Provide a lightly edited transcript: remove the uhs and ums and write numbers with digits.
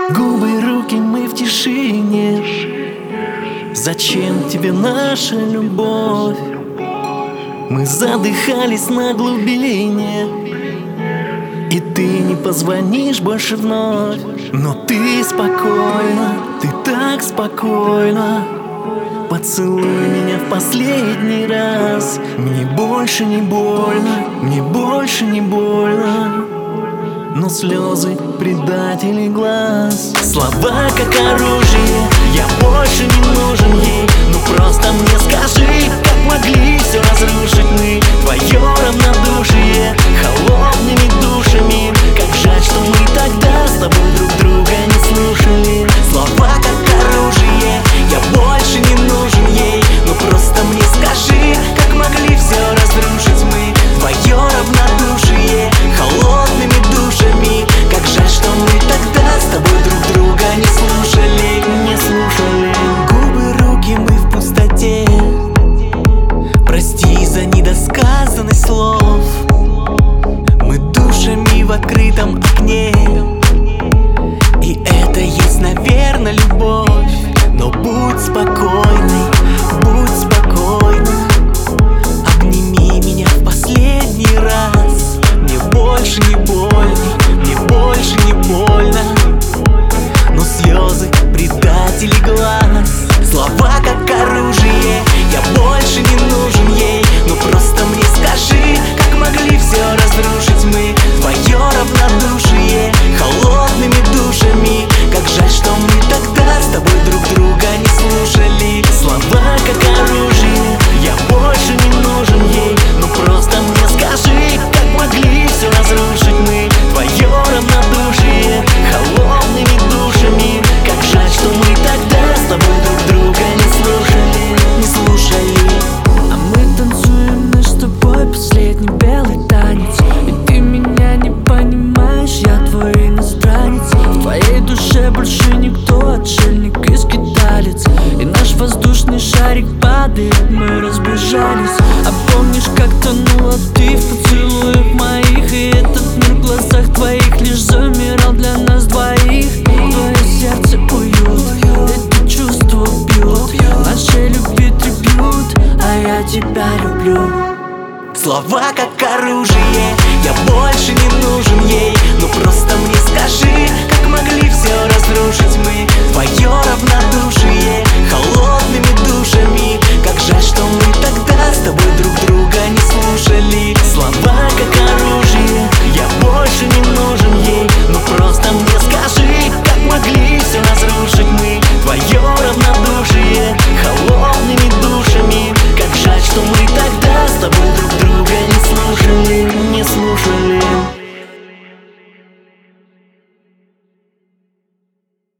Губы, руки, мы в тишине. Зачем тебе наша любовь? Мы задыхались на глубине, и ты не позвонишь больше вновь. Но ты спокойно, ты так спокойно. Поцелуй меня в последний раз. Мне больше не больно, мне больше не больно. Но слезы предателей глаз. Слова как оружие, я больше не нужен ей. Ну просто мне скажи, как могли все разрушить мы? Твое равнодушие холодными душами. Как жаль, что мы тогда